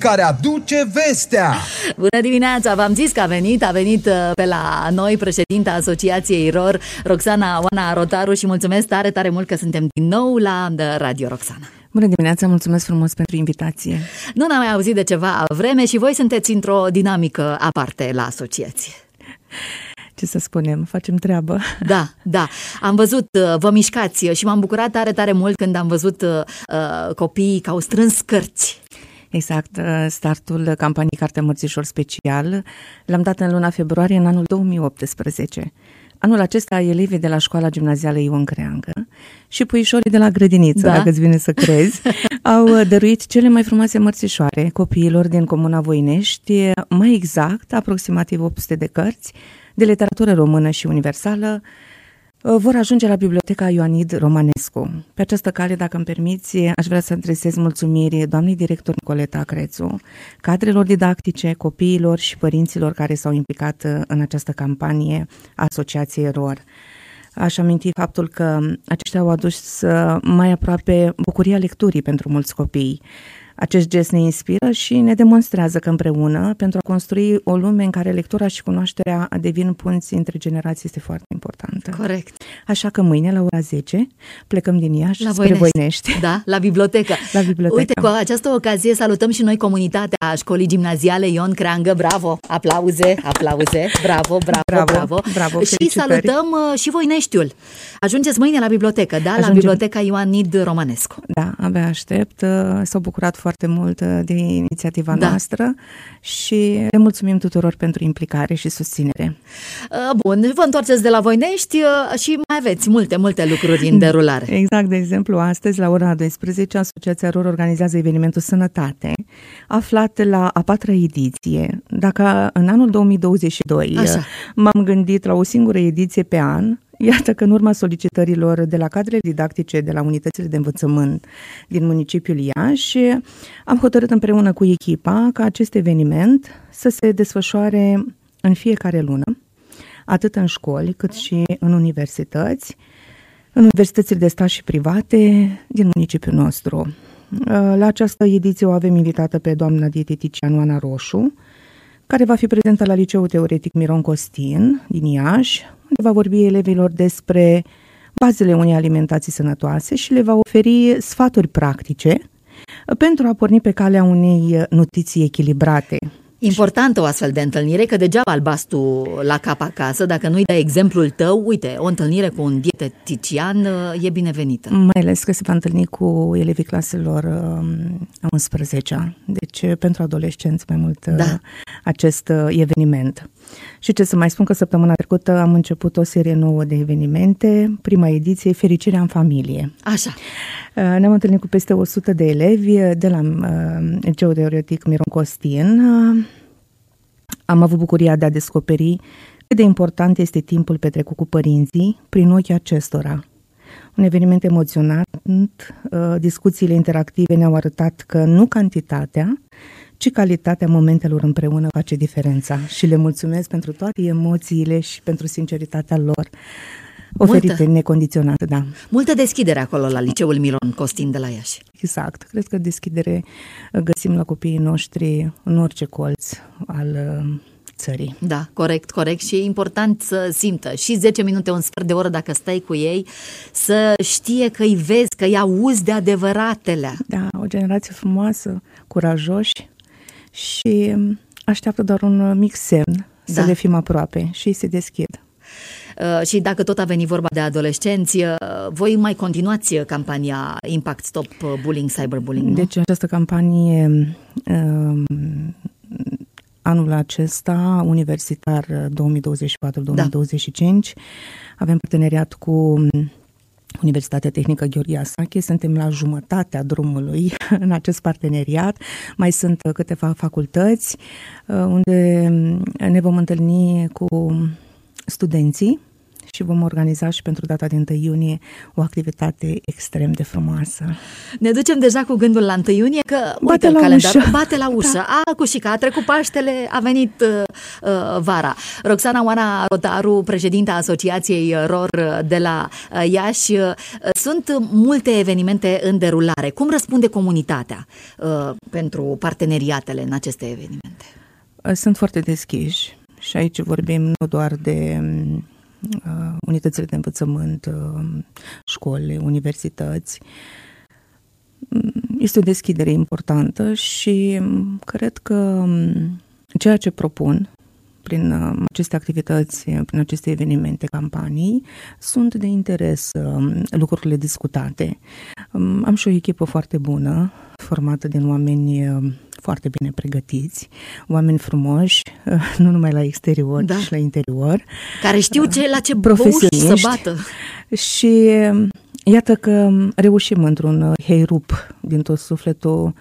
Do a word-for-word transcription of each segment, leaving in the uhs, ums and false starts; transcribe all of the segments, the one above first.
care aduce vestea. Bună dimineața, v-am zis că a venit, a venit pe la noi președinta Asociației R O R, Roxana Oana Rotaru, și mulțumesc tare, tare mult că suntem din nou la Radio Roxana. Bună dimineața, mulțumesc frumos pentru invitație. Nu n-am mai auzit de ceva vreme și voi sunteți într-o dinamică aparte la asociație. Ce să spunem, facem treabă. Da, da. Am văzut, vă mișcați și m-am bucurat tare, tare mult când am văzut uh, copiii că au strâns cărți. Exact, startul campaniei Cartea Mărțișor Special l-am dat în luna februarie în anul două mii optsprezece. Anul acesta elevii de la școala gimnazială Ion Creangă și puișorii de la grădiniță, da, dacă îți vine să crezi, au dăruit cele mai frumoase mărțișoare copiilor din Comuna Voinești, mai exact aproximativ opt sute de cărți de literatură română și universală, vor ajunge la Biblioteca Ioanid Romanescu. Pe această cale, dacă îmi permiți, aș vrea să adresez mulțumiri doamnei director Nicoleta Crețu, cadrelor didactice, copiilor și părinților care s-au implicat în această campanie a Asociației R O R. Aș aminti faptul că aceștia au adus mai aproape bucuria lecturii pentru mulți copii. Acest gest ne inspiră și ne demonstrează că împreună, pentru a construi o lume în care lectura și cunoașterea devin punți între generații, este foarte importantă. Corect. Așa că mâine, la ora zece, plecăm din Iași la spre Voinești. Voinești. Da, la bibliotecă. La bibliotecă. Uite, cu această ocazie salutăm și noi comunitatea școlii gimnaziale Ion Creangă. Bravo, aplauze, aplauze, bravo, bravo, bravo. bravo. bravo și salutăm uh, și Voineștiul. Ajungeți mâine la bibliotecă, da? Ajungem. La Biblioteca Ioanid Romanescu. Da, abia aștept. S-au bucurat foarte mult de inițiativa da. noastră și le mulțumim tuturor pentru implicare și susținere. Bun, vă întoarceți de la Voinești și mai aveți multe, multe lucruri în derulare. Exact, de exemplu, astăzi la ora douăsprezece Asociația R O R organizează evenimentul Sănătate, aflat la a patra ediție. Dacă în anul două mii douăzeci și doi Așa. m-am gândit la o singură ediție pe an, iată că în urma solicitărilor de la cadrele didactice de la unitățile de învățământ din municipiul Iași, am hotărât împreună cu echipa ca acest eveniment să se desfășoare în fiecare lună, atât în școli cât și în universități, în universitățile de stat și private din municipiul nostru. La această ediție o avem invitată pe doamna dietetician Oana Roșu, care va fi prezentă la Liceul Teoretic Miron Costin din Iași, unde va vorbi elevilor despre bazele unei alimentații sănătoase și le va oferi sfaturi practice pentru a porni pe calea unei nutriții echilibrate. Importantă o astfel de întâlnire, că degeaba albastru la cap acasă, dacă nu-i dai exemplul tău, uite, o întâlnire cu un dietetician e binevenită. Mai ales că se va întâlni cu elevii claselor a unsprezecea, deci pentru adolescenți mai mult da. acest eveniment. Și ce să mai spun, că săptămâna trecută am început o serie nouă de evenimente, prima ediție, Fericirea în familie. Așa. Ne-am întâlnit cu peste o sută de elevi de la Liceul Teoretic Miron Costin. Am avut bucuria de a descoperi cât de important este timpul petrecut cu părinții prin ochii acestora. Un eveniment emoționant, discuțiile interactive ne-au arătat că nu cantitatea, ci calitatea momentelor împreună face diferența. Și le mulțumesc pentru toate emoțiile și pentru sinceritatea lor oferite Multă. necondiționat, da. Multă deschidere acolo la Liceul Miron Costin de la Iași. Exact. Cred că deschidere găsim la copiii noștri în orice colț al țării. Da, corect, corect. Și e important să simtă și zece minute, un sfert de oră dacă stai cu ei, să știe că îi vezi, că îi auzi de adevăratelea. Da, o generație frumoasă, curajoși și așteaptă doar un mic semn să da. le fim aproape și se deschid. Uh, și dacă tot a venit vorba de adolescenți, uh, voi mai continuați campania Impact Stop Bullying, Cyberbullying, nu? Deci această campanie uh, anul acesta, universitar două mii douăzeci și patru două mii douăzeci și cinci, da. avem parteneriat cu Universitatea Tehnică Gheorghe Asache, suntem la jumătatea drumului în acest parteneriat, mai sunt câteva facultăți unde ne vom întâlni cu studenții și vom organiza și pentru data de întâi iunie o activitate extrem de frumoasă. Ne ducem deja cu gândul la întâi iunie, că bate uite, la calendar, ușă. Bate la ușă. Da. A, Cușica, a trecut Paștele, a venit uh, uh, vara. Roxana Oana Rotaru, președinta Asociației R O R de la uh, Iași. Uh, sunt multe evenimente în derulare. Cum răspunde comunitatea uh, pentru parteneriatele în aceste evenimente? Sunt foarte deschiși și aici vorbim nu doar de uh, unitățile de învățământ, uh, școli, universități. Este o deschidere importantă și cred că ceea ce propun prin aceste activități, prin aceste evenimente, campanii, sunt de interes lucrurile discutate. Am și o echipă foarte bună, formată din oameni foarte bine pregătiți, oameni frumoși, nu numai la exterior, da. ci și la interior. Care știu ce, la ce băuși să bată. Și iată că reușim într-un heirup din tot sufletul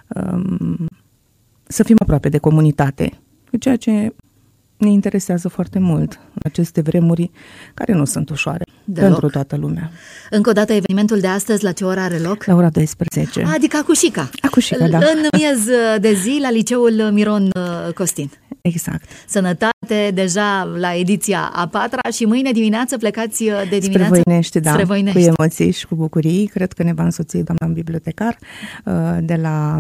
să fim aproape de comunitate, ceea ce ne interesează foarte mult în aceste vremuri care nu sunt ușoare Deloc. pentru toată lumea. Încă o dată, evenimentul de astăzi, la ce oră are loc? La ora douăsprezece. Adică Acușica. Acușica, da. În miez de zi, la liceul Miron Costin. Exact. Sănătate, deja la ediția a patra și mâine dimineață plecați de dimineață? Spre Voinești, da, Spre Voinești. Cu emoții și cu bucurii. Cred că ne va însoți doamna bibliotecar de la,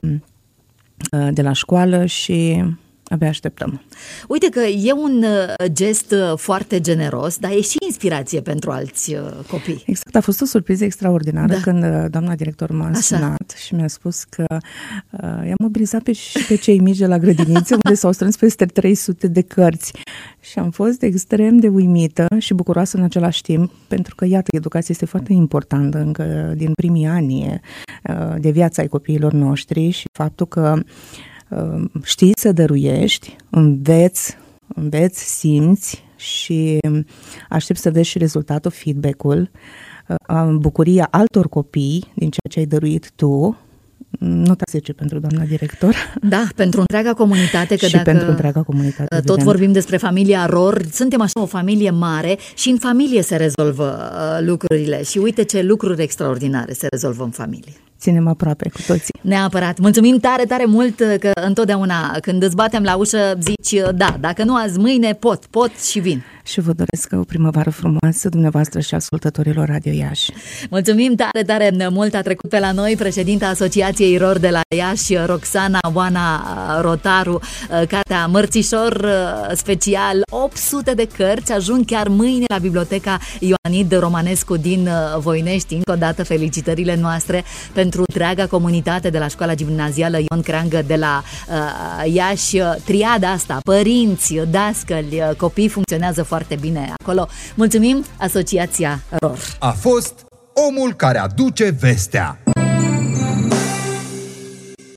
de la școală și abia așteptăm. Uite că e un gest foarte generos, dar e și inspirație pentru alți copii. Exact, a fost o surpriză extraordinară da. când doamna director m-a sunat și mi-a spus că uh, i-am mobilizat pe, și pe cei mici de la grădiniță, unde s-au strâns peste trei sute de cărți. Și am fost extrem de uimită și bucuroasă în același timp, pentru că, iată, educația este foarte importantă încă din primii ani uh, de viața ai copiilor noștri și faptul că știi să dăruiești, înveți, înveți, simți și aștepți să vezi și rezultatul, feedback-ul, bucuria altor copii din ceea ce ai dăruit tu. Nota zece pentru doamna director. Da, pentru întreaga comunitate. Că și dacă pentru întreaga comunitate. Tot evident. Vorbim despre familia R O R, suntem așa o familie mare și în familie se rezolvă uh, lucrurile și uite ce lucruri extraordinare se rezolvă în familie. Ținem aproape cu toții. Neapărat. Mulțumim tare, tare mult că întotdeauna când îți batem la ușă zici da, dacă nu azi, mâine pot, pot și vin. Și vă doresc o primăvară frumoasă dumneavoastră și ascultătorilor Radio Iași. Mulțumim tare, tare mult. A trecut pe la noi președinta Asociației R O R de la Iași, Roxana Oana Rotaru, cartea Mărțișor special, opt sute de cărți, ajung chiar mâine la Biblioteca Ioanid Romanescu din Voinești. Încă o dată felicitările noastre pentru întreaga comunitate de la Școala Gimnazială Ion Creangă de la uh, Iași. Triada asta, părinți, dascăli, copii, funcționează foarte bine acolo. Mulțumim, Asociația R O R. A fost omul care aduce vestea.